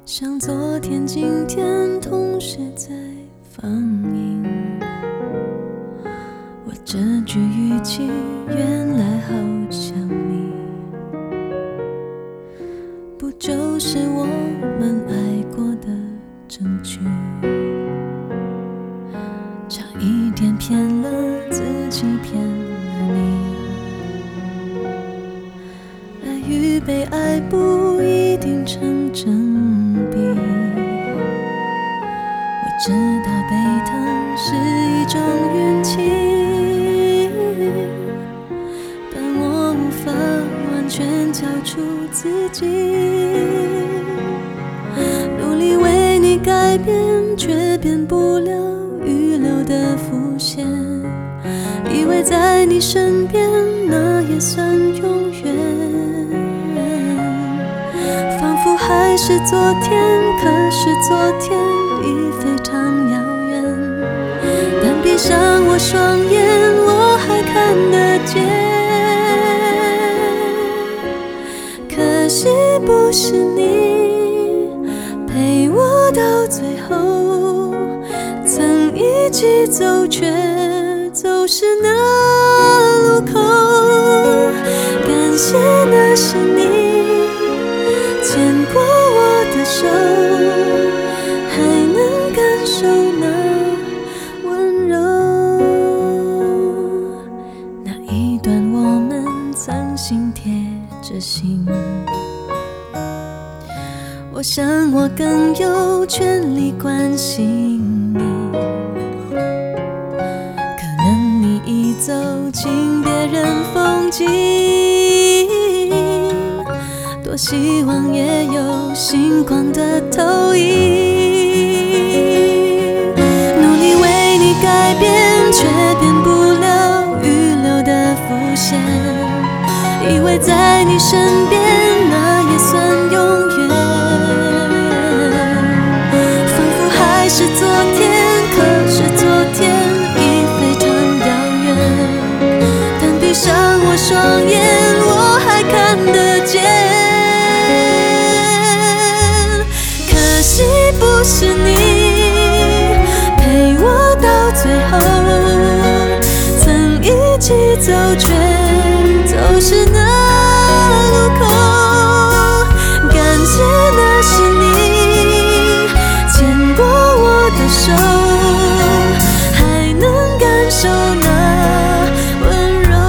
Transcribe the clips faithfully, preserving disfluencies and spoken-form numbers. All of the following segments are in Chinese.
像昨天今天同时在放映。我这句语气原来好像你，不就是我们爱过的证据？差一点骗了自己，骗了你。爱与被爱不一定成正比，我知道被疼是一种运气，但我无法完全交出自己。努力为你改变，却变不了预留的伏线，以为在你身边那也算永远，仿佛还是昨天，可是昨天已非常遥远。但闭上我双眼，我还看得见。可惜不是你陪我到最后，曾一起走，却走失那路口。感谢那是你牵过我的手，还能感受那温柔。那一段我们曾心贴着心，我想我更有权利关心你。可能你已走进别人风景，多希望也有星光的投影。努力为你改变，却变不了预留的伏线，以为在你身边那也算永远，仿佛还是昨天，可是昨天已非常遥远。但闭上我双眼，我还看得见。可惜不是你陪我到最后，曾一起走，却走失那路口。感谢那是你牵过我的手，还能感受那温柔。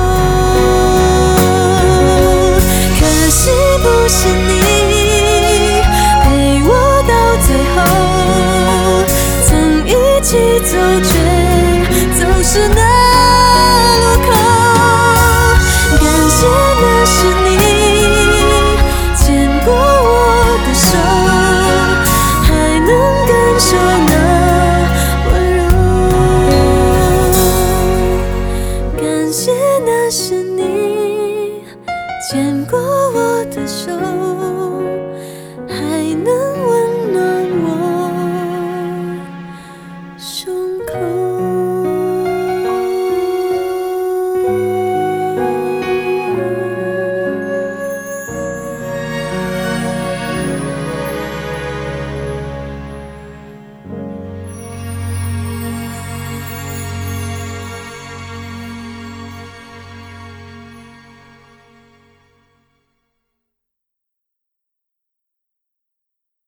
可惜不是你陪我到最后，曾一起走，却走失那路口。感谢那是你牵过我的手，还能感受那温柔。感谢那是你牵过我的手。